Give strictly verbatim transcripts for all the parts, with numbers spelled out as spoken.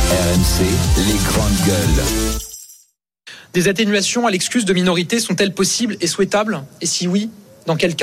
R M C, les grandes gueules. Des atténuations à l'excuse de minorité sont-elles possibles et souhaitables ? Et si oui, dans quel cas ?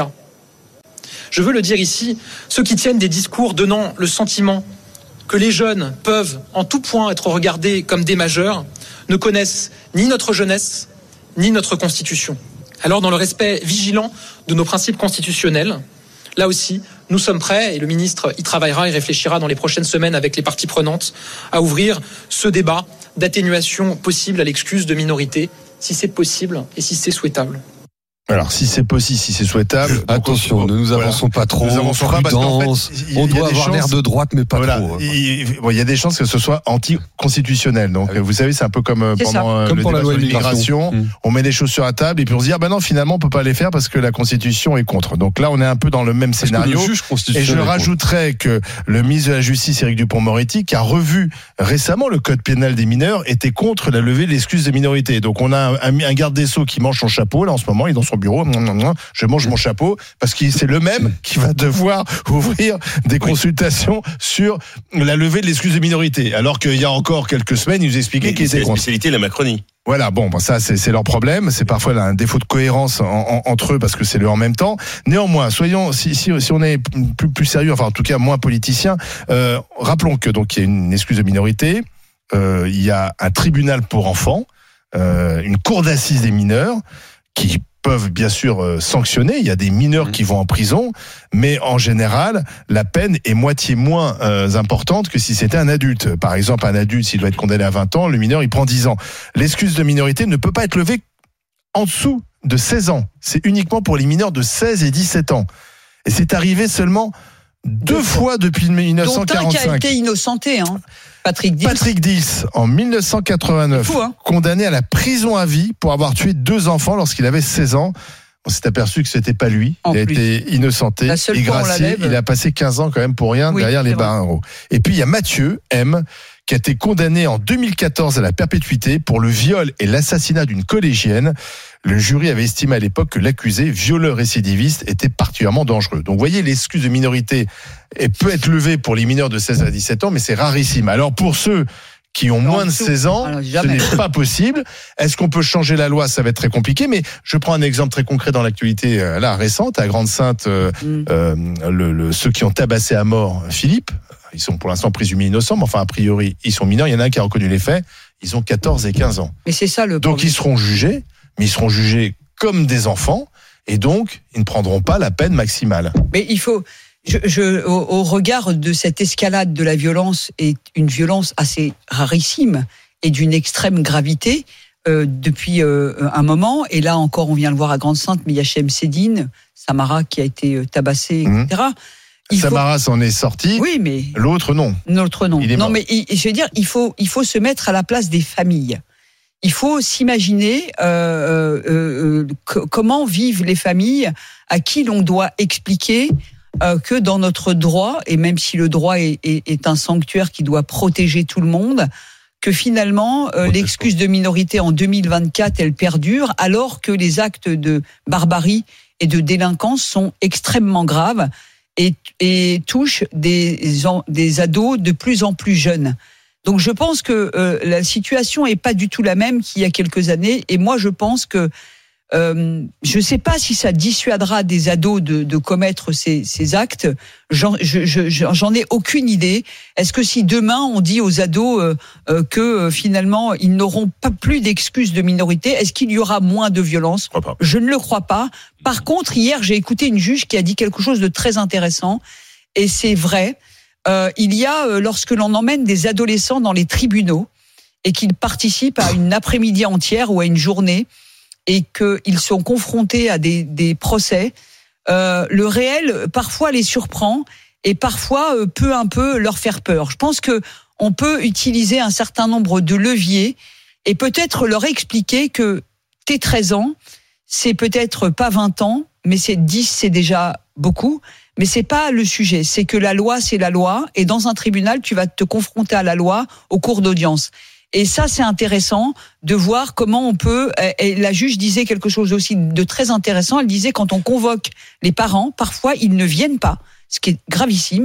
Je veux le dire ici, ceux qui tiennent des discours donnant le sentiment que les jeunes peuvent en tout point être regardés comme des majeurs ne connaissent ni notre jeunesse, ni notre Constitution. Alors, dans le respect vigilant de nos principes constitutionnels, là aussi, nous sommes prêts, et le ministre y travaillera et réfléchira dans les prochaines semaines avec les parties prenantes, à ouvrir ce débat d'atténuation possible à l'excuse de minorité, si c'est possible et si c'est souhaitable. Alors, si c'est possible, si c'est souhaitable. Attention, on, ne nous avançons voilà. pas trop. Nous avançons pas parce qu'en fait, il, on il doit avoir chances, l'air de droite, mais pas voilà, trop. Il, bon, il y a des chances que ce soit anticonstitutionnel. Donc, ah oui. vous savez, c'est un peu comme c'est pendant comme le pour débat la loi sur l'immigration. Mmh. On met des choses sur la table et puis on se dit, ah ben non, finalement, on peut pas les faire parce que la Constitution est contre. Donc là, on est un peu dans le même parce scénario. Le et je rajouterais que le ministre de la Justice, Éric Dupond-Moretti, qui a revu récemment le code pénal des mineurs, était contre la levée de l'excuse des minorités. Donc on a un, un garde des Sceaux qui mange son chapeau, là, en ce moment, il est dans son bureau. Je mange mon chapeau parce que c'est le même qui va devoir ouvrir des consultations sur la levée de l'excuse de minorité. Alors qu'il y a encore quelques semaines, il nous expliquait qu'il était contre. C'est la spécialité de la Macronie. Voilà, bon, bon ça c'est, c'est leur problème. C'est parfois là, un défaut de cohérence en, en, entre eux parce que c'est le en même temps. Néanmoins, soyons, si, si, si on est plus, plus sérieux, enfin en tout cas moins politicien, euh, rappelons que donc il y a une excuse de minorité, euh, il y a un tribunal pour enfants, euh, une cour d'assises des mineurs qui peuvent bien sûr euh, sanctionner, il y a des mineurs mmh. qui vont en prison, mais en général, la peine est moitié moins euh, importante que si c'était un adulte. Par exemple, un adulte, s'il doit être condamné à vingt ans, le mineur, il prend dix ans. L'excuse de minorité ne peut pas être levée en dessous de seize ans. C'est uniquement pour les mineurs de seize et dix-sept ans. Et c'est arrivé seulement deux, deux fois depuis dix-neuf cent quarante-cinq. Dont un qui a été innocenté, hein. Patrick Dils. Patrick Dils, en dix-neuf cent quatre-vingt-neuf, fou, hein, condamné à la prison à vie pour avoir tué deux enfants lorsqu'il avait seize ans. On s'est aperçu que c'était pas lui. En il a plus. été innocenté et gracié. Il a passé quinze ans quand même pour rien oui, derrière les barreaux. Et puis il y a Mathieu M, qui a été condamné en deux mille quatorze à la perpétuité pour le viol et l'assassinat d'une collégienne. Le jury avait estimé à l'époque que l'accusé, violeur récidiviste, était particulièrement dangereux. Donc, vous voyez, l'excuse de minorité peut être levée pour les mineurs de seize à dix-sept ans, mais c'est rarissime. Alors, pour ceux qui ont moins de seize ans, alors, ce n'est pas possible. Est-ce qu'on peut changer la loi ? Ça va être très compliqué, mais je prends un exemple très concret dans l'actualité là récente, à Grande-Synthe, euh, mm. euh, le, le, ceux qui ont tabassé à mort Philippe, ils sont pour l'instant présumés innocents, mais enfin, a priori, ils sont mineurs. Il y en a un qui a reconnu les faits. Ils ont quatorze et quinze ans. Mais c'est ça le Donc, problème. Ils seront jugés, mais ils seront jugés comme des enfants, et donc, ils ne prendront pas la peine maximale. Mais il faut, je, je, au, au regard de cette escalade de la violence, et une violence assez rarissime, et d'une extrême gravité, euh, depuis euh, un moment, et là encore, on vient le voir à Grande-Synthe, mais il y a Chem Sédine, Samara qui a été tabassée, mmh. et cetera. Il Samara faut... s'en est sorti. Oui, mais l'autre non. L'autre non. Il est non, mort. mais il, je veux dire, il faut, il faut se mettre à la place des familles. Il faut s'imaginer euh, euh, euh, comment vivent les familles à qui l'on doit expliquer euh, que dans notre droit, et même si le droit est, est, est un sanctuaire qui doit protéger tout le monde, que finalement euh, l'excuse de minorité en deux mille vingt-quatre, elle perdure, alors que les actes de barbarie et de délinquance sont extrêmement graves. Et, et touche des, des ados de plus en plus jeunes. Donc je pense que euh, la situation est pas du tout la même qu'il y a quelques années. Et moi je pense que euh, je sais pas si ça dissuadera des ados de, de commettre ces, ces actes. J'en, je, je, j'en ai aucune idée. Est-ce que si demain on dit aux ados euh, euh, que euh, finalement ils n'auront pas plus d'excuses de minorité, est-ce qu'il y aura moins de violence ? Je ne le crois pas. Par contre, hier j'ai écouté une juge qui a dit quelque chose de très intéressant, et c'est vrai. Euh, il y a, euh, lorsque l'on emmène des adolescents dans les tribunaux et qu'ils participent à une après-midi entière ou à une journée et qu'ils sont confrontés à des, des procès, euh, le réel parfois les surprend et parfois euh, peut un peu leur faire peur. Je pense que on peut utiliser un certain nombre de leviers et peut-être leur expliquer que tes treize ans, c'est peut-être pas vingt ans, mais c'est dix, c'est déjà beaucoup. Mais c'est pas le sujet, c'est que la loi, c'est la loi, et dans un tribunal, tu vas te confronter à la loi au cours d'audience. Et ça, c'est intéressant de voir comment on peut... Et la juge disait quelque chose aussi de très intéressant, elle disait quand on convoque les parents, parfois ils ne viennent pas, ce qui est gravissime,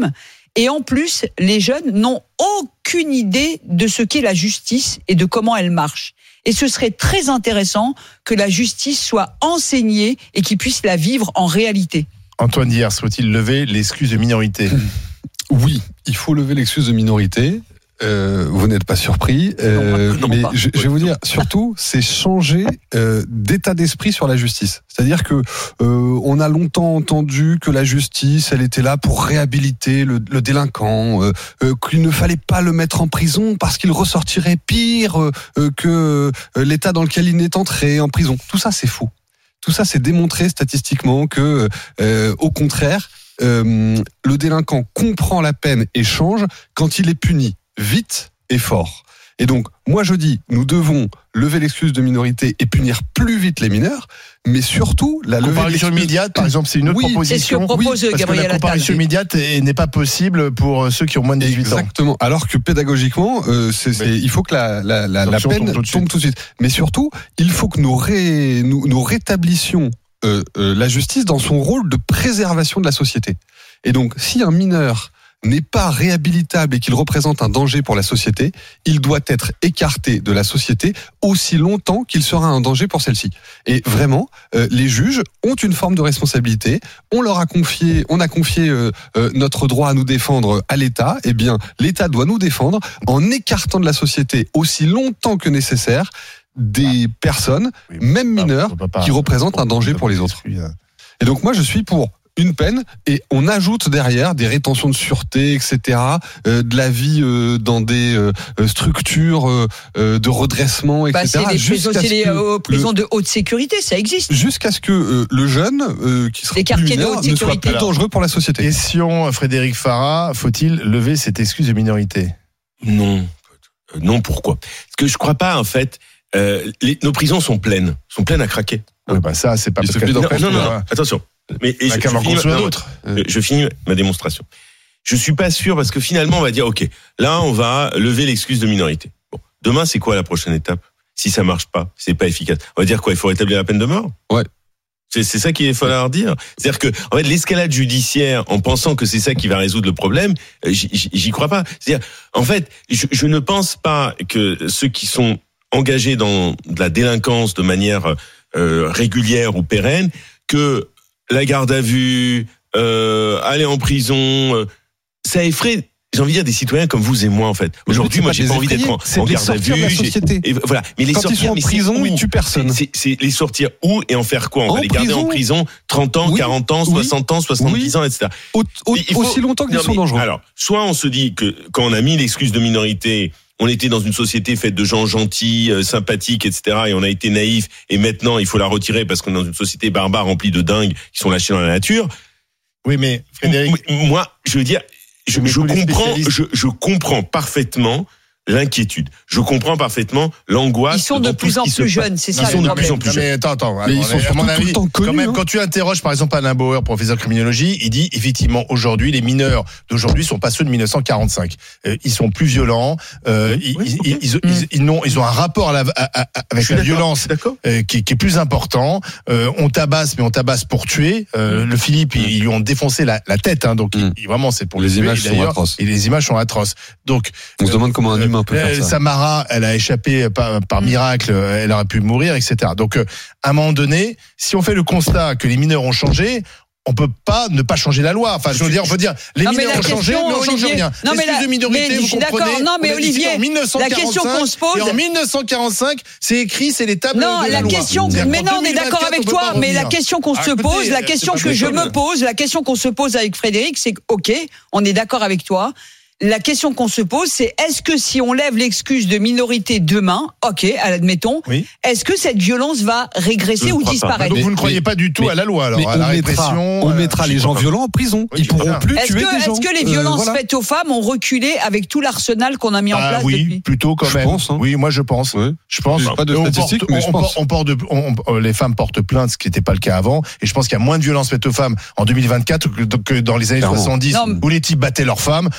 Et en plus, les jeunes n'ont aucune idée de ce qu'est la justice et de comment elle marche. Et ce serait très intéressant que la justice soit enseignée et qu'ils puissent la vivre en réalité. Antoine Diers, faut-il lever l'excuse de minorité ? Oui, il faut lever l'excuse de minorité. Euh, vous n'êtes pas surpris, euh, non, non, mais pas. Je, je vais vous dire, surtout, c'est changer euh, d'état d'esprit sur la justice. C'est-à-dire que euh, on a longtemps entendu que la justice, elle était là pour réhabiliter le, le délinquant, euh, euh, qu'il ne fallait pas le mettre en prison parce qu'il ressortirait pire euh, que euh, l'état dans lequel il est entré en prison. Tout ça, c'est faux. Tout ça, c'est démontré statistiquement que, euh, au contraire, euh, le délinquant comprend la peine et change quand il est puni vite et fort. Et donc, moi je dis, nous devons lever l'excuse de minorité et punir plus vite les mineurs, mais surtout la lever comparution immédiate, par exemple, c'est une autre oui, proposition. C'est ce que propose oui, Gabriel Attal. Parce que la comparution immédiate n'est pas possible pour ceux qui ont moins de dix-huit ans. Exactement. Alors que pédagogiquement, euh, c'est, c'est, il faut que la, la, la, la peine tombe tout, tombe tout de suite. Mais surtout, il faut que nous, ré, nous, nous rétablissions euh, euh, la justice dans son rôle de préservation de la société. Et donc, si un mineur n'est pas réhabilitable et qu'il représente un danger pour la société, il doit être écarté de la société aussi longtemps qu'il sera un danger pour celle-ci. Et vraiment, euh, les juges ont une forme de responsabilité. On leur a confié, on a confié euh, euh, notre droit à nous défendre à l'État. Eh bien, l'État doit nous défendre en écartant de la société aussi longtemps que nécessaire des personnes, oui, même mineures, pas, qui représentent un danger pour les autres. Et donc moi, je suis pour une peine, et on ajoute derrière des rétentions de sûreté, et cetera, euh, de la vie euh, dans des euh, structures euh, de redressement, et cetera. Bah, c'est les prisons, c'est les euh, prisons le, de haute sécurité, ça existe. Jusqu'à ce que euh, le jeune euh, qui sera plus mineur ne soit plus dangereux pour la société. Question, Frédéric Farah, faut-il lever cette excuse de minorité ? Non. Euh, non, pourquoi ? Parce que je crois pas, en fait, euh, les, nos prisons sont pleines, sont pleines à craquer. Oui, bah ça, c'est pas parce que... Non, non, non, non, attention. Mais et je, je, finis ma, non, je, je finis ma démonstration. Je suis pas sûr parce que finalement on va dire ok, là on va lever l'excuse de minorité. Bon, demain c'est quoi la prochaine étape ? Si ça marche pas, si c'est pas efficace, on va dire quoi ? Il faut rétablir la peine de mort ? Ouais. C'est, c'est ça qu'il va falloir dire. C'est-à-dire que en fait l'escalade judiciaire, en pensant que c'est ça qui va résoudre le problème, j'y, j'y crois pas. C'est-à-dire en fait, je, je ne pense pas que ceux qui sont engagés dans de la délinquance de manière euh, régulière ou pérenne, que la garde à vue, euh, aller en prison, euh, ça effraie, j'ai envie de dire, des citoyens comme vous et moi, en fait. Aujourd'hui, moi, j'ai pas envie d'être en, en garde à vue. La société. Et voilà. Mais les Quand sortir, ils sont en mais prison, ils tuent personne. C'est, c'est, c'est les sortir où et en faire quoi ? On en va les garder prison. en prison trente ans, oui. quarante ans, soixante oui. ans, soixante-dix oui. ans, et cetera. Au, au, faut, aussi longtemps qu'ils sont dangereux. Alors, soit on se dit que quand on a mis l'excuse de minorité, on était dans une société faite de gens gentils, euh, sympathiques, et cetera. Et on a été naïfs. Et maintenant, il faut la retirer parce qu'on est dans une société barbare remplie de dingues qui sont lâchés dans la nature. Oui, mais Frédéric, moi, je veux dire, je, je comprends, je, je comprends parfaitement l'inquiétude. Je comprends parfaitement l'angoisse. Ils sont de plus en plus jeunes, c'est ça. Ils sont de plus en plus jeunes. Mais attends, attends. Mais ils sont surtout tout le temps connus. Quand même, quand tu interroges, par exemple, Alain Bauer, professeur de criminologie, il dit effectivement aujourd'hui, les mineurs d'aujourd'hui sont pas ceux de dix-neuf cent quarante-cinq. Euh, ils sont plus violents. Euh, oui, ils, oui, ils, okay. ils, ils, ils, ils, ont, ils ont un rapport à la, à, à, avec la violence euh, qui, qui est plus important. Euh, on tabasse, mais on tabasse pour tuer. Euh, le Philippe, ils, ils lui ont défoncé la, la tête. Hein, donc mm. il, vraiment, c'est pour les tuer, images sont atroces. Et les images sont atroces. Donc on se demande comment un humain peut faire ça. Samara, elle a échappé par, par miracle, elle aurait pu mourir, et cetera. Donc, euh, à un moment donné, si on fait le constat que les mineurs ont changé, on peut pas ne pas changer la loi. Enfin, je veux dire, on peut dire, les non, mineurs ont changé, mais on change rien. Non, mais la, de minorité, mais, vous comprenez. Non, mais Olivier, la question qu'on se pose. Et en dix-neuf cent quarante-cinq, c'est écrit, c'est les tables non, de la, la loi. question, mais non, on est d'accord avec toi, mais la question qu'on se pose, la question que je me pose, la question qu'on se pose avec Frédéric, c'est que, ok, on est d'accord avec toi. La question qu'on se pose, c'est est-ce que si on lève l'excuse de minorité demain, ok, admettons, oui. est-ce que cette violence va régresser ou disparaître ? Donc vous ne croyez mais, pas du tout mais, à la loi, alors, à la répression. On mettra les gens violents en prison. Oui, Ils pourront plus est-ce tuer que, des gens. Est-ce que les violences euh, voilà. faites aux femmes ont reculé avec tout l'arsenal qu'on a mis en ah, place oui, depuis ? Plutôt quand même. Je pense, hein. Oui, moi je pense. Oui. Je pense. Pas de statistiques, mais je pense. On porte de, on, on, les femmes portent plainte, ce qui n'était pas le cas avant, et je pense qu'il y a moins de violences faites aux femmes en deux mille vingt-quatre que dans les années soixante-dix, où les types battaient leurs femmes. Tout le monde s'en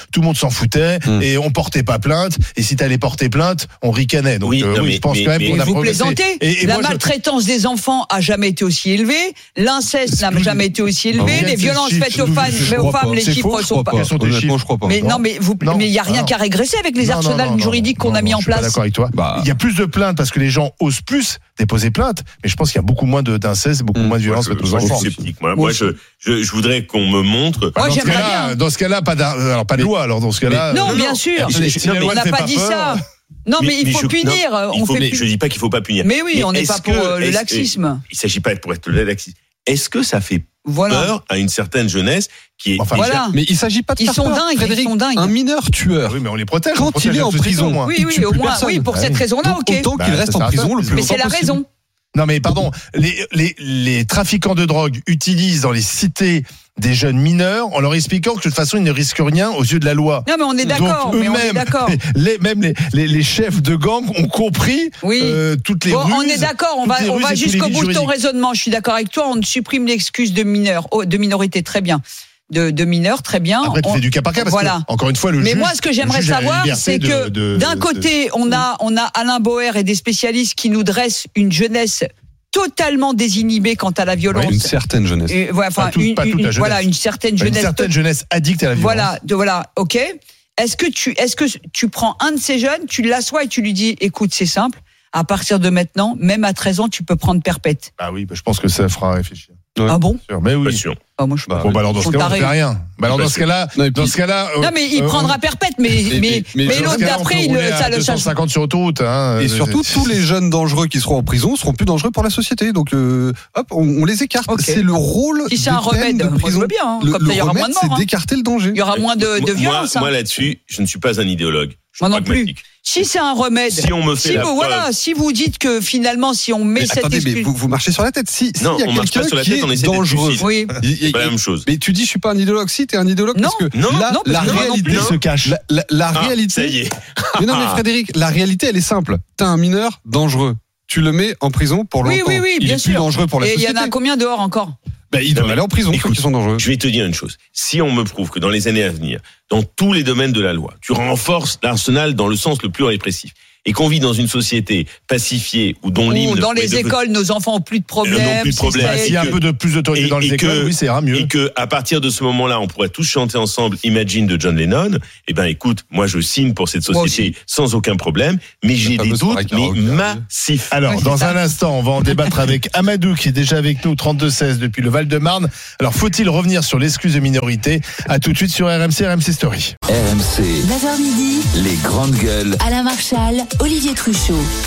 s'en foutaient mmh. et on portait pas plainte. Et si t'allais porter plainte, on ricanait. Donc oui, euh, non, oui mais, je pense mais, quand même mais, qu'on mais a vous progressé. plaisantez. Et, et la moi, maltraitance je... des enfants a jamais été aussi élevée. L'incest n'a jamais été aussi élevé. Ah, les violences faites aux femmes, mais aux femmes, les chiffres sont pas. Honnêtement, je crois pas. Mais non, mais vous, mais il y a rien qu'à régresser avec les arsenals juridiques qu'on a mis en place. Je suis pas d'accord avec toi. Bah... Il y a plus de plaintes parce que les gens osent plus déposer plainte, mais je pense qu'il y a beaucoup moins d'inceste, beaucoup mmh. moins de violence avec nos enfants. Sceptique. Moi, moi je, je, je voudrais qu'on me montre. Moi, dans, ce cas-là, dans ce cas-là, pas, alors, pas de loi. Alors dans ce cas-là, non, bien sûr. On n'a pas dit ça. Non, mais, mais il faut mais je, punir. Non, il faut, mais je dis pas qu'il faut pas punir. Mais oui, mais on n'est pas pour que, le laxisme. Il s'agit pas pour être le laxisme. Est-ce que ça fait voilà. peur à une certaine jeunesse qui est enfin, déjà... voilà. Mais il s'agit pas de ils faire sont peur. dingues, Frédéric, ils sont dingues. Un mineur tueur. Oui, mais on les protège. Quand on protège il est en prison, moi. oui, oui, au moins, oui, pour cette raison-là, ok. Autant qu'il reste en prison le plus longtemps possible. Mais c'est la raison. Non, mais pardon, les, les, les trafiquants de drogue utilisent dans les cités des jeunes mineurs en leur expliquant que de toute façon ils ne risquent rien aux yeux de la loi. Non mais on est d'accord, mais on est d'accord. Les, même les, les, les chefs de gang ont compris oui. euh, toutes les bon, ruses. On est d'accord, on va, on va jusqu'au bout de ton raisonnement. Je suis d'accord avec toi, on supprime l'excuse de mineur, oh, de minorité, très bien. De, de mineurs, très bien. Après, tu on, fais du cas par cas parce voilà. que, encore une fois, le Mais juge. Mais moi, ce que j'aimerais savoir, c'est que de, de, d'un côté, de... on a, on a Alain Boer et des spécialistes qui nous dressent une jeunesse totalement désinhibée quant à la violence. Ouais, une certaine jeunesse. Et, ouais, enfin, pas, tout, une, pas toute une, la jeunesse. Voilà, une certaine jeunesse. Une certaine jeunesse addicte à la violence. Voilà, de, voilà, ok. Est-ce que tu, est-ce que tu prends un de ces jeunes, tu l'assois et tu lui dis, écoute, c'est simple. À partir de maintenant, même à treize ans, tu peux prendre perpète. Ah oui, bah, je pense que ça fera réfléchir. Ouais. Ah bon? Mais oui. Pas sûr. Ah, moi, je bah, bon, bah, alors, dans ce cas-là, on ne fait rien. Bah, alors, dans ce cas-là, dans ce cas-là. Euh, non, mais il euh, prendra perpète, mais, mais, mais, mais, mais l'autre d'après, il, ça le deux cent cinquante sur autoroute, hein. Et surtout, tous les jeunes dangereux qui seront en prison seront plus dangereux pour la société. Donc, euh, hop, on, on les écarte. Okay. C'est le rôle. Si c'est un remède, de prison. Moi, je veux bien, hein. Le, Comme le ça, il y aura moins de morts. C'est d'écarter le danger. Il y aura moins de, de violence. Moi, moi, là-dessus, je ne suis pas un idéologue. Moi non plus. Si c'est un remède, si on me fait si la vous, preuve, voilà, si vous dites que finalement, si on met mais cette attendez, excuse... mais vous, vous marchez sur la tête. Si, non, si y a on marche pas sur la tête, on essaie dangereux. d'être oui. C'est pas la même chose. Mais tu dis, je suis pas un idéologue. Si, t'es un idéologue non. parce que non, là, non, la non, réalité non se cache. La, la, la ah, réalité. Ça y est. Mais non, mais Frédéric, la réalité, elle est simple. T'as un mineur dangereux. Tu le mets en prison pour longtemps. Oui, oui, oui, il bien est sûr. plus dangereux pour la Et société. il y en a combien dehors encore? Ben, ils doivent aller en prison, ceux qui sont dangereux. Je vais te dire une chose. Si on me prouve que dans les années à venir, dans tous les domaines de la loi, tu renforces l'arsenal dans le sens le plus répressif, et qu'on vit dans une société pacifiée ou dont l'hymne... Dans les écoles, de... nos enfants ont plus de problèmes. N'ont plus de problèmes. S'il y a un peu de plus d'autorité dans les écoles, oui, ça ira mieux. Et que, à partir de ce moment-là, on pourrait tous chanter ensemble Imagine de John Lennon. Eh ben, écoute, moi, je signe pour cette société sans aucun problème, mais j'ai des doutes, mais massifs. Alors, ouais, dans ça. un instant, on va en débattre avec Amadou, qui est déjà avec nous, trente-deux seize, depuis le Val-de-Marne. Alors, faut-il revenir sur l'excuse de minorité? À tout de suite sur R M C, R M C Story. R M C. neuf heures midi. Les grandes gueules. Alain Marchal, Olivier Truchot.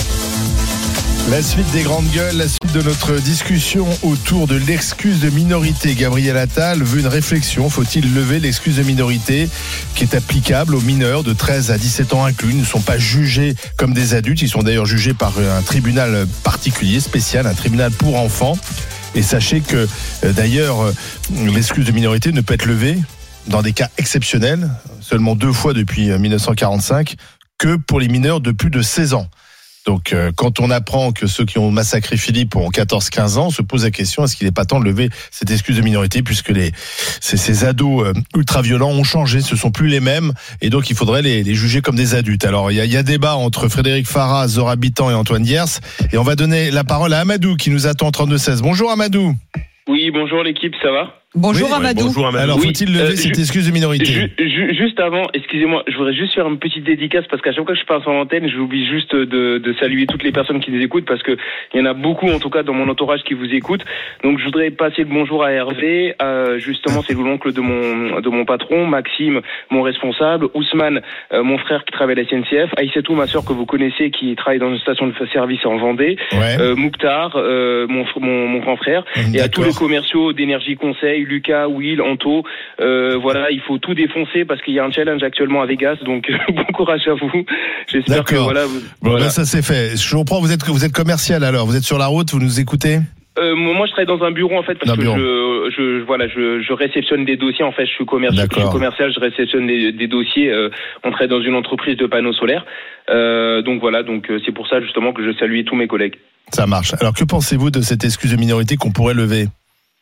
La suite des grandes gueules, la suite de notre discussion autour de l'excuse de minorité. Gabriel Attal veut une réflexion. Faut-il lever l'excuse de minorité qui est applicable aux mineurs de treize à dix-sept ans inclus? Ils ne sont pas jugés comme des adultes. Ils sont d'ailleurs jugés par un tribunal particulier, spécial, un tribunal pour enfants. Et sachez que d'ailleurs, l'excuse de minorité ne peut être levée dans des cas exceptionnels, seulement deux fois depuis dix-neuf cent quarante-cinq, que pour les mineurs de plus de seize ans. Donc, euh, quand on apprend que ceux qui ont massacré Philippe ont quatorze quinze ans, on se pose la question, est-ce qu'il n'est pas temps de lever cette excuse de minorité, puisque les, ces, ces ados euh, ultra-violents ont changé, ce sont plus les mêmes, et donc il faudrait les, les juger comme des adultes. Alors, il y a, y a débat entre Frédéric Farah, Zora Bitan et Antoine Diers, et on va donner la parole à Amadou, qui nous attend trente-deux seize. Bonjour Amadou. Oui, bonjour l'équipe, ça va? Bonjour, oui, Amadou. Ouais, bonjour Amadou. Alors, faut-il oui, lever euh, cette ju- excuse de minorité? ju- ju- Juste avant, excusez-moi, je voudrais juste faire une petite dédicace parce qu'à chaque fois que je passe en antenne, j'oublie juste de, de saluer toutes les personnes qui nous écoutent parce que il y en a beaucoup, en tout cas dans mon entourage, qui vous écoutent. Donc, je voudrais passer le bonjour à Hervé. Euh, justement, c'est l'oncle de mon de mon patron, Maxime, mon responsable, Ousmane, euh, mon frère qui travaille à la S N C F, Aïssatou, ma sœur que vous connaissez, qui travaille dans une station de service en Vendée, ouais. euh, Mouktar, euh, mon, mon mon grand frère, D'accord. et à tous les commerciaux d'Énergie Conseil, Lucas, Will, Anto, euh, voilà, il faut tout défoncer parce qu'il y a un challenge actuellement à Vegas, donc bon courage à vous. J'espère D'accord. que voilà. Vous, bon, voilà. ben, ça c'est fait. Je comprends, vous êtes vous êtes commercial alors, vous êtes sur la route, vous nous écoutez? Euh, moi, je travaille dans un bureau en fait parce que je, je, voilà, je, je réceptionne des dossiers. En fait, je suis commercial, je suis commercial, je réceptionne des, des dossiers. Euh, on travaille dans une entreprise de panneaux solaires. Euh, donc voilà, donc c'est pour ça justement que je salue tous mes collègues. Ça marche. Alors, que pensez-vous de cette excuse de minorité qu'on pourrait lever?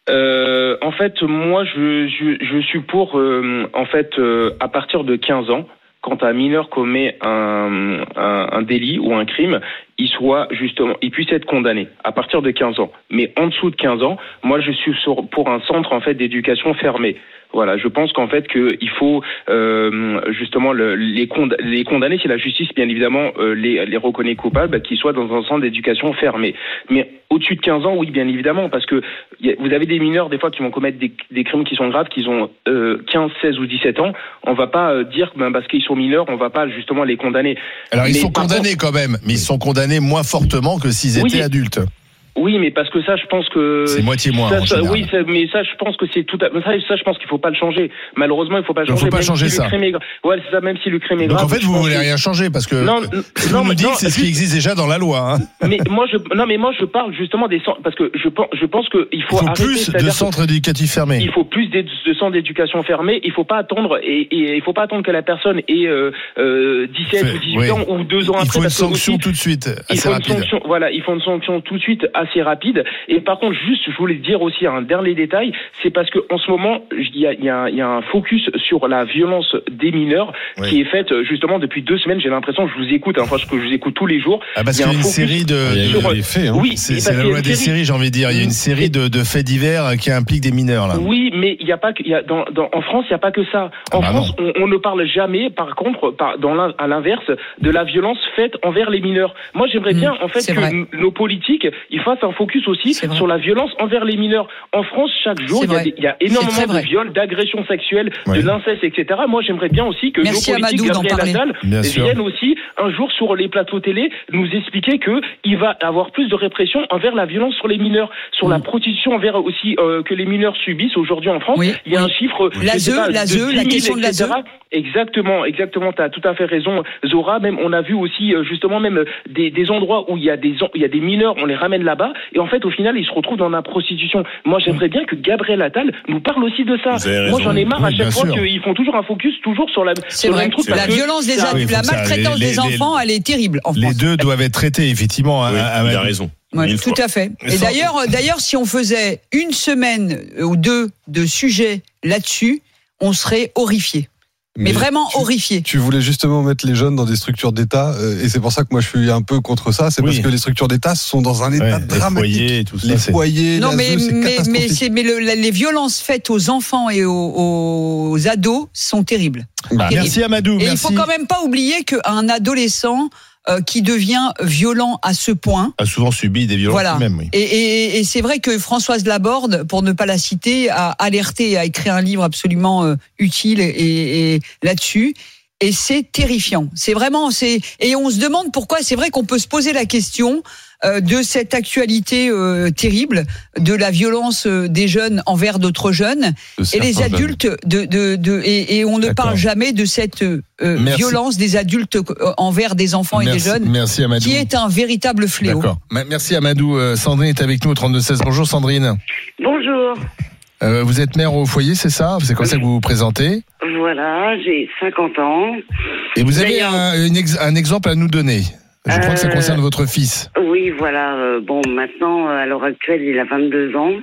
euh, En fait, moi, je, je, je suis pour, euh, en fait, euh, à partir de quinze ans, quand un mineur commet un, un, un délit ou un crime, il soit justement, il puisse être condamné à partir de quinze ans. Mais en dessous de quinze ans, moi, je suis sur, pour un centre en fait d'éducation fermé. Voilà, je pense qu'en fait qu'il faut euh, justement le, les, cond- les condamner si la justice, bien évidemment, euh, les, les reconnaît coupables, bah, qu'ils soient dans un centre d'éducation fermé. Mais au-dessus de quinze ans, oui, bien évidemment, parce que y a, vous avez des mineurs des fois qui vont commettre des, des crimes qui sont graves, qui ont euh, quinze, seize ou dix-sept ans. On va pas euh, dire ben, parce qu'ils sont mineurs, on va pas justement les condamner. Alors ils mais, sont condamnés contre, quand même, mais ils sont condamnés moins fortement que s'ils étaient oui, adultes. Oui, mais parce que ça, je pense que c'est moitié moins. Ça, en ça, oui, ça, mais ça, je pense que c'est tout. À... Ça, ça, je pense qu'il faut pas le changer. Malheureusement, il faut pas le changer. Il faut pas changer si ça. Est... Ouais, c'est ça. Même si le crime est Donc grave. en fait, vous voulez rien changer parce que non, vous non, nous dites non, c'est ce qui existe déjà dans la loi. Hein. Mais moi, je non, mais moi, je parle justement des centres parce que je pense, je pense que il faut, il faut arrêter, plus de centres éducatifs fermés. Il faut plus de centres d'éducation fermés. Il faut pas attendre et, et il faut pas attendre que la personne ait euh, euh, dix-sept fait, ou dix-huit oui. ans ou deux ans il après. Il faut une parce sanction aussi, tout de suite, assez il faut rapide. Une sanction, voilà, il faut une sanction tout de suite assez rapide. Et par contre, juste, je voulais dire aussi un dernier détail, c'est parce que en ce moment, il y a, il y a, il y a un focus sur la violence des mineurs oui. qui est faite justement depuis deux semaines. J'ai l'impression que je vous écoute, hein, parce que je vous écoute tous les jours. Ah parce qu'il y a une série de, sur... il y a des faits, hein. Oui, c'est, c'est la loi des série... séries, j'ai envie de dire. Il y a une série de, de faits divers qui impliquent des mineurs là. Oui, mais il y a pas que, il y a dans, dans en France, il y a pas que ça. En ah bah France, on, on ne parle jamais, par contre, par, dans l'in, à l'inverse, de la violence faite envers les mineurs. Moi, j'aimerais mmh, bien en fait que n- nos politiques, ils fassent un focus aussi sur la violence envers les mineurs. En France, chaque jour, il y, a des, il y a énormément de viols, d'agressions sexuelles, oui. de l'inceste, et cetera. Moi, j'aimerais bien aussi que Merci nos politiques, Gabriel Attal, viennent aussi un jour sur les plateaux télé nous expliquer que il va avoir plus de répression envers la violence sur les mineurs, sur mmh. la prostitution envers aussi euh, que les mineurs subissent aujourd'hui en France. Oui. Il y a oui. un chiffre, la Z E, la Z E, la question de la Z E. Exactement, exactement. T'as tout à fait raison, Zora. Même on a vu aussi justement même des, des endroits où il y a des il y a des mineurs, on les ramène là-bas et en fait au final ils se retrouvent dans la prostitution. Moi j'aimerais bien que Gabriel Attal nous parle aussi de ça. Moi j'en ai marre oui, à chaque fois sûr. qu'ils font toujours un focus toujours sur la. C'est sur vrai. La violence des adultes, oui, la maltraitance les, les, des enfants, les, elle est terrible. En les France. deux doivent être traités effectivement. Oui, à, à, il a raison. Ouais, tout à fait. Et d'ailleurs, d'ailleurs, si on faisait une semaine ou deux de sujets là-dessus, on serait horrifiés. Mais, mais vraiment tu, horrifié. Tu voulais justement mettre les jeunes dans des structures d'État, euh, et c'est pour ça que moi je suis un peu contre ça. C'est oui. parce que les structures d'État sont dans un état ouais, dramatique. Les foyers, tout ça, les c'est... foyers, non, mais, c'est mais, mais, c'est, mais le, les violences faites aux enfants et aux, aux ados sont terribles. Bah, terribles. Merci Amadou. Et merci. il faut quand même pas oublier qu'un adolescent Euh, qui devient violent à ce point a souvent subi des violences voilà. lui-même. Oui. Et, et, et c'est vrai que Françoise Laborde, pour ne pas la citer, a alerté, a écrit un livre absolument euh, utile et, et là-dessus. Et c'est terrifiant. C'est vraiment, c'est et on se demande pourquoi. C'est vrai qu'on peut se poser la question euh, de cette actualité euh, terrible, de la violence euh, des jeunes envers d'autres jeunes, et les adultes de de, de et, et on ne D'accord. parle jamais de cette euh, violence des adultes envers des enfants merci, et des jeunes, merci Amadou. Qui est un véritable fléau. D'accord. Merci Amadou. Euh, Sandrine est avec nous au trente-deux seize. Bonjour Sandrine. Bonjour. Euh, vous êtes mère au foyer, c'est ça ? C'est comme ça que vous vous présentez ? Voilà, j'ai cinquante ans. Et vous avez un, une ex, un exemple à nous donner ? Je euh, crois que ça concerne votre fils. Oui, voilà. Euh, bon, maintenant, à l'heure actuelle, il a vingt-deux ans.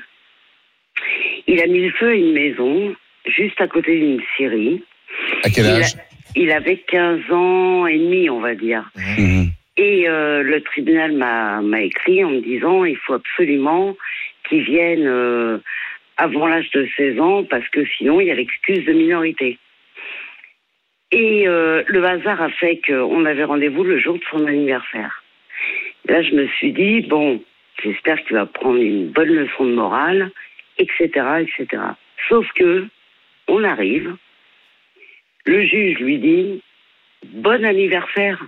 Il a mis le feu à une maison, juste à côté d'une scierie. À quel âge ? il, a, il avait quinze ans et demi, on va dire. Mmh. Et euh, le tribunal m'a, m'a écrit en me disant il faut absolument qu'il vienne... Euh, avant l'âge de seize ans, parce que sinon, il y a l'excuse de minorité. Et euh, le hasard a fait qu'on avait rendez-vous le jour de son anniversaire. Là, je me suis dit, bon, j'espère qu'il va prendre une bonne leçon de morale, et cetera, et cetera. Sauf que, on arrive, le juge lui dit, bon anniversaire.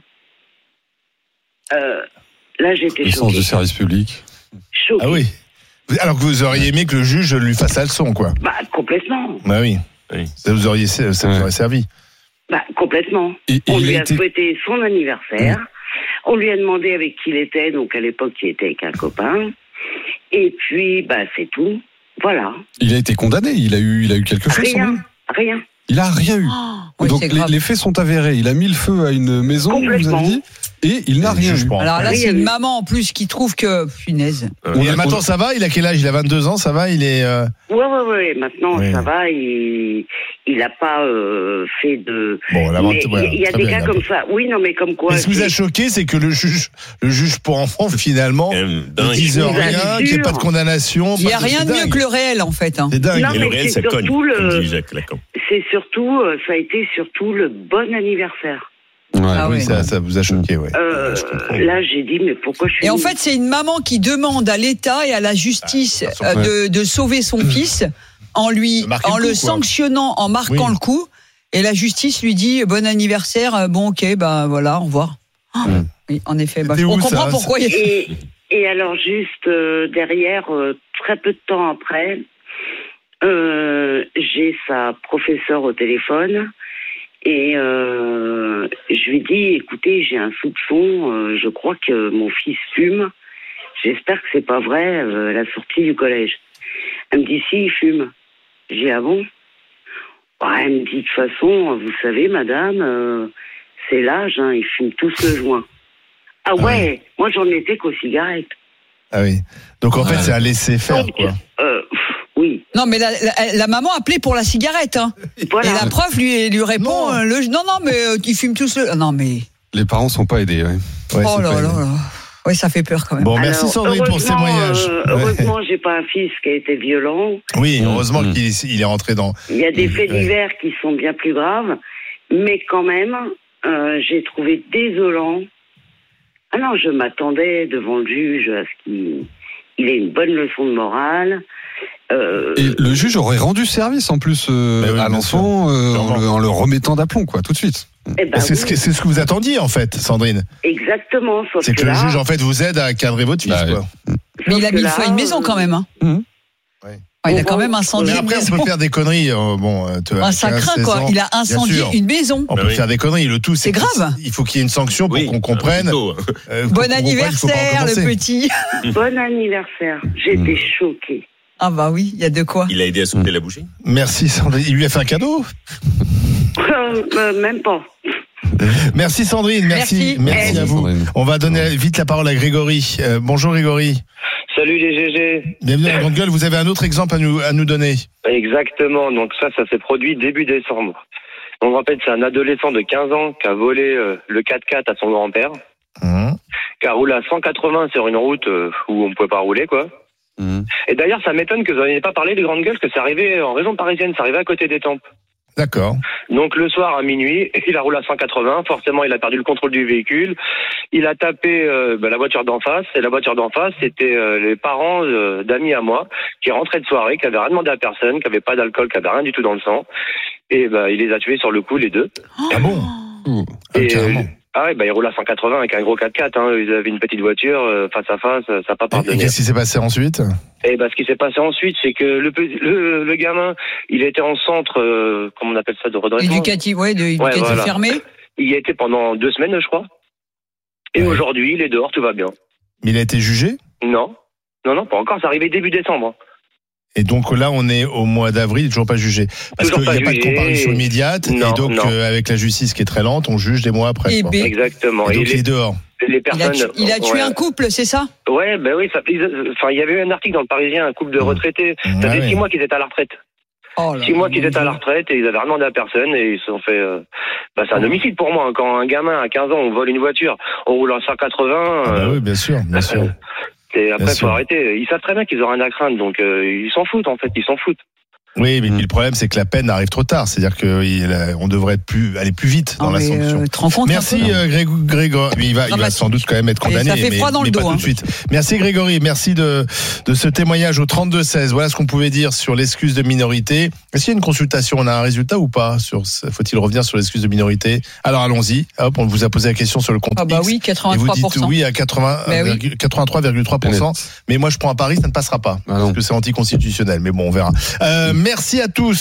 Euh, là, j'étais choquée. Licence de service public. Choquée. Ah oui. Alors que vous auriez aimé que le juge lui fasse la leçon, quoi. Bah, complètement. Bah oui. oui. Ça vous auriez, ça vous aurait servi. Bah, complètement. Et, et on lui a été... souhaité son anniversaire. Mmh. On lui a demandé avec qui il était. Donc, à l'époque, il était avec un copain. Et puis, bah, c'est tout. Voilà. Il a été condamné. Il a eu, il a eu quelque chose. Rien. Rien. Il a rien eu. Oh, oui, donc, les, les faits sont avérés. Il a mis le feu à une maison, vous avez dit ? et il n'a rien. Alors là, c'est une maman en plus qui trouve que punaise. Euh, et maintenant, ça va. Il a quel âge? Il a vingt-deux ans. Ça va. Il est. Euh... Ouais, ouais, ouais. Maintenant, oui. ça va. Il, il a pas euh, fait de. Bon, la il ouais, y a des bien, cas comme ça. Oui, non, mais comme quoi. Mais ce qui vous a choqué, c'est que le juge, le juge pour enfants, finalement, ne dise rien, qu'il n'y ait pas de condamnation. Il n'y a rien de mieux que le réel, en fait. Hein. C'est dingue. Non, mais le réel, ça cogne. Le... C'est surtout, ça a été surtout le bon anniversaire. Ouais, ah oui, oui. Ça, ça vous a choqué, ouais. Euh, là, j'ai dit, mais pourquoi je suis. Et en fait, c'est une maman qui demande à l'État et à la justice ah, de, de sauver son fils en lui, en le, le coup, sanctionnant, en marquant oui. le coup. Et la justice lui dit, bon anniversaire, bon, ok, bah voilà, au revoir. Oh, mmh. Oui, en effet, bah, on comprend ça, pourquoi. Il y a... et, et alors, juste euh, derrière, euh, très peu de temps après, euh, j'ai sa professeure au téléphone. Et euh, je lui dis, écoutez, j'ai un soupçon, euh, je crois que mon fils fume. J'espère que c'est pas vrai, euh, à la sortie du collège. Elle me dit, si, il fume. J'ai dit, ah bon? Ouais, elle me dit, de toute façon, vous savez, madame, euh, c'est l'âge, hein, ils fument tous le joint. Ah ouais, ah oui. Moi j'en étais qu'aux cigarettes. Ah oui. Donc en ah, fait, c'est à laisser faire, donc, quoi. Euh, Oui. Non, mais la, la, la maman appelait pour la cigarette. Hein. Voilà. Et la prof lui, lui répond non. Le, non, non, mais euh, ils fument tous le. Non, mais. Les parents sont pas aidés. Ouais. Ouais, oh là là là. Oui, ça fait peur quand même. Bon, merci Alors, Sandrine pour ce témoignage. Euh, heureusement, ouais. j'ai pas un fils qui a été violent. Oui, heureusement mmh. qu'il il est rentré dans. Il y a des faits ouais. divers qui sont bien plus graves, mais quand même, euh, j'ai trouvé désolant. Ah non, je m'attendais devant le juge à ce qu'il il ait une bonne leçon de morale. Euh... Et le juge aurait rendu service en plus euh, oui, à l'enfant euh, en, le, en le remettant d'aplomb, quoi, tout de suite. Eh ben c'est, oui. ce que, c'est ce que vous attendiez en fait, Sandrine. Exactement. Sauf c'est que, que là... le juge en fait vous aide à cadrer votre fils. Bah, quoi. Mais il a mis le feu à une maison quand même. Hein. Mmh. Ouais. Ouais, il a quand même incendié. Mais après, on peut faire des conneries. Euh, bon, tu ah, ça craint quoi. Ans, il a incendié une maison. On bah peut oui. faire des conneries. Le tout, c'est, c'est grave. Il faut qu'il y ait une sanction pour oui, qu'on comprenne. Euh, bon qu'on anniversaire, le petit. Bon anniversaire. J'étais mmh. choquée. Ah bah oui, il y a de quoi. Il a aidé à soulever mmh. la bougie. Merci Sandrine. Il lui a fait un cadeau. euh, euh, Même pas. Merci Sandrine. Merci. Merci, merci à vous. Sandrine. On va donner vite la parole à Grégory. Euh, bonjour Grégory. Salut les G G. Bienvenue à la Grande Gueule. Vous avez un autre exemple à nous, à nous donner. Exactement. Donc ça, ça s'est produit début décembre. On rappelle, c'est un adolescent de quinze ans qui a volé euh, le quatre-quatre à son grand-père. Mmh. Qui a roulé à cent quatre-vingts sur une route euh, où on ne pouvait pas rouler, quoi. Mmh. Et d'ailleurs, ça m'étonne que vous n'ayez pas parlé des Grandes Gueules, que c'est arrivé en région parisienne, c'est arrivé à côté des Tempes. D'accord. Donc le soir à minuit, il a roulé à cent quatre-vingts, forcément il a perdu le contrôle du véhicule, il a tapé euh, bah, la voiture d'en face, et la voiture d'en face c'était euh, les parents euh, d'amis à moi, qui rentraient de soirée, qui n'avaient rien demandé à personne, qui n'avaient pas d'alcool, qui n'avaient rien du tout dans le sang, et bah, il les a tués sur le coup, les deux. Ah bon Ouh, et, carrément. Ah ouais, bah il roule à cent quatre-vingts avec un gros quatre-quatre, hein. Ils avaient une petite voiture, euh, face à face, ça n'a pas pardonné. Et qu'est-ce qui s'est passé ensuite? Et bah ce qui s'est passé ensuite, c'est que le, le, le gamin, il était en centre, euh, comment on appelle ça, de redressement. Éducatif, ouais, de, éducatif ouais, voilà. fermé. Il y a été pendant deux semaines, je crois. Et ouais. aujourd'hui, il est dehors, tout va bien. Mais il a été jugé? Non, non, non, pas encore, c'est arrivé début décembre. Et donc là, on est au mois d'avril, toujours pas jugé. Parce qu'il n'y a jugé. Pas de comparution immédiate. Non, et donc, euh, avec la justice qui est très lente, on juge des mois après. Et Exactement. Et donc, il est dehors. Les personnes, il a, tu, il a tué ouais. un couple, c'est ça? Ouais, ben oui, ça, enfin, il y avait eu un article dans le Parisien, un couple de retraités. Ça fait ah, six ouais. mois qu'ils étaient à la retraite. Oh là, six mois qu'ils étaient à la retraite et ils avaient rien demandé à personne et ils se sont fait. Euh, bah, c'est un homicide pour moi. Quand un gamin à quinze ans, on vole une voiture, on roule en cent quatre-vingts. Ah bah euh, oui, bien sûr, bien sûr. Et après, il faut arrêter. Ils savent très bien qu'ils ont rien à craindre, donc euh, ils s'en foutent en fait, ils s'en foutent. Oui, mais mmh. le problème, c'est que la peine arrive trop tard. C'est-à-dire qu'on devrait être plus, aller plus vite dans oh, la sanction. Euh, merci euh, Grégory. Il va, il va sans doute quand même être condamné, ça fait froid mais, dans mais le pas dos, tout hein. de suite. Merci Grégory. Merci de, de ce témoignage au trente-deux seize. Voilà ce qu'on pouvait dire sur l'excuse de minorité. Est-ce qu'il y a une consultation? On a un résultat ou pas? Sur, faut-il revenir sur l'excuse de minorité? Alors allons-y. Hop, on vous a posé la question sur le compte. Ah bah X, oui, quatre-vingt-trois pour cent. Et vous dites oui à quatre-vingt-trois virgule trois pour cent. Mais moi, je prends à Paris, ça ne passera pas. Ah parce que c'est anticonstitutionnel. Mais bon, on verra. Euh, merci à tous.